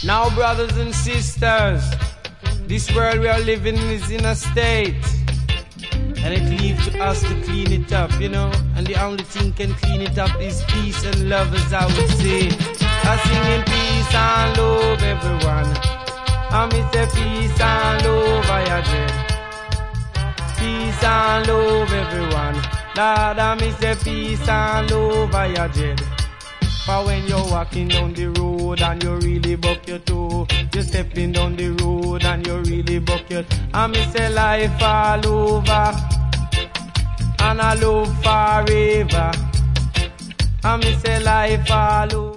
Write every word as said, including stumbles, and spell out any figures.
Now, brothers and sisters, this world we are living in is in a state, and it leaves to us to clean it up, you know. And the only thing can clean it up is peace and love, as I would say. I sing in peace and love, everyone. I miss the peace and love, I dread. Peace and love, everyone. Lord, I miss the peace and love, I dread. For when you're walking down the road and you really buck your toe, you're stepping down the road and you really buck your toe. I miss a life all over, and I love forever. I miss a life all over.